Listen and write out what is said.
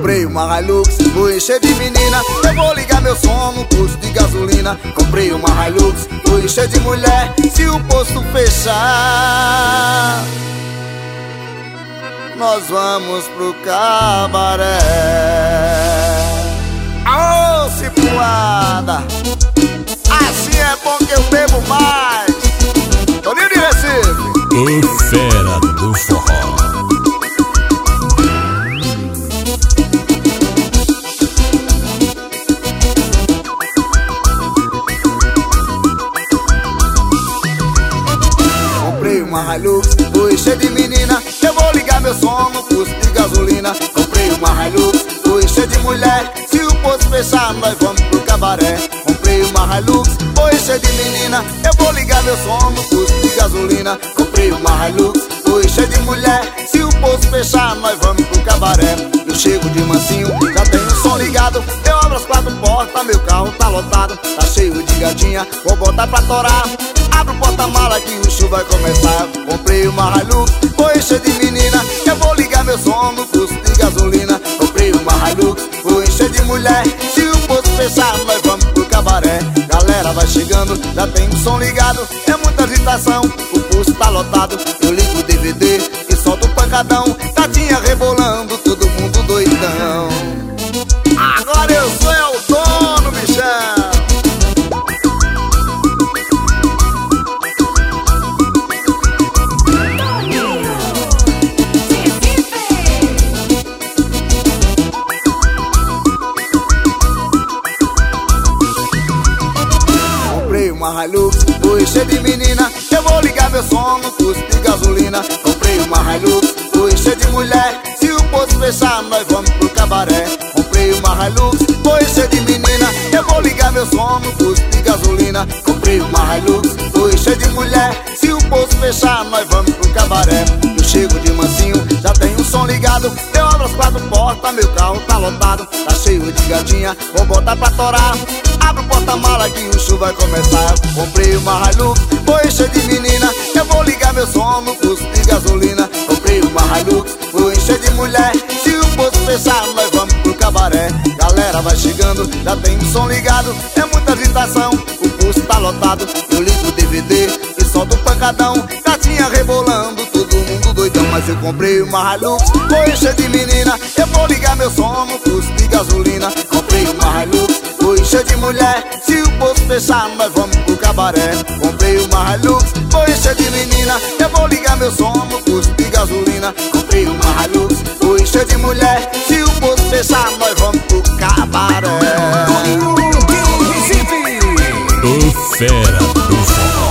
Comprei uma Hilux, vou encher de menina. Eu vou ligar meu som no posto de gasolina. Comprei uma Hilux, vou encher de mulher. Se o posto fechar, nós vamos pro cabaré. Ô, cipuada, assim é bom que eu bebo mais. Toninho de Recife, o fera do forró. Comprei uma Hilux, vou encher de menina. Eu vou ligar meu som no posto de gasolina. Comprei uma Hilux, vou encher de mulher. Se o posto fechar, nós vamos pro cabaré. Comprei uma Hilux, vou encher de menina. Eu vou ligar meu som no posto de gasolina. Comprei uma Hilux, vou encher de mulher. Se o posto fechar, nós vamos pro cabaré. Eu chego de mansinho, já tenho o som ligado. Eu abro as 4 portas, meu carro tá lotado. Tá cheio de gatinha, vou botar pra torar. Abro o porta-mala que o show vai começar. Comprei uma Hilux, vou encher de menina. Eu vou ligar meu som no posto de gasolina. Comprei uma Hilux, vou encher de mulher. Se o posto fechar, nós vamos pro cabaré. Galera vai chegando, já tem o som ligado. É muita agitação, o posto tá lotado. Eu ligo o DVD e solto o pancadão. Gatinha rebolando, todo mundo doidão. Agora eu sou o dono, bichão. Uma Hilux, vou encher de menina. Eu vou ligar meu som no posto de gasolina. Comprei uma Hilux, vou encher de mulher. Se o posto fechar, nós vamos pro cabaré. Comprei uma Hilux, vou encher de menina. Eu vou ligar meu som no posto de gasolina. Comprei uma Hilux, vou encher de mulher. Se o posto fechar, nós vamos pro cabaré. Eu chego de mansinho, já tenho o som ligado. Eu abro as 4 portas, meu carro tá lotado. Tá cheio de gatinha, vou botar pra torar. Abro o porta-mala que o show vai começar. Comprei uma Hilux, vou encher de menina. Eu vou ligar meu som no posto de gasolina. Comprei uma Hilux, vou encher de mulher. Se o posto fechar, nós vamos pro cabaré. Galera vai chegando, já tem o som ligado. É muita agitação, o posto tá lotado. Eu ligo o DVD e solto o pancadão. Gatinha rebolando, todo mundo doidão. Mas eu comprei uma Hilux, vou encher de menina. Eu vou ligar meu som no posto de gasolina. Comprei uma Hilux, vou encher de mulher. Se o posto fechar, nós vamos pro cabaré. Comprei uma Hilux, vou encher de menina. Eu vou ligar meu som no posto de gasolina. Comprei uma Hilux, vou encher de mulher. Se o posto fechar, nós vamos pro cabaré. O fera do forró.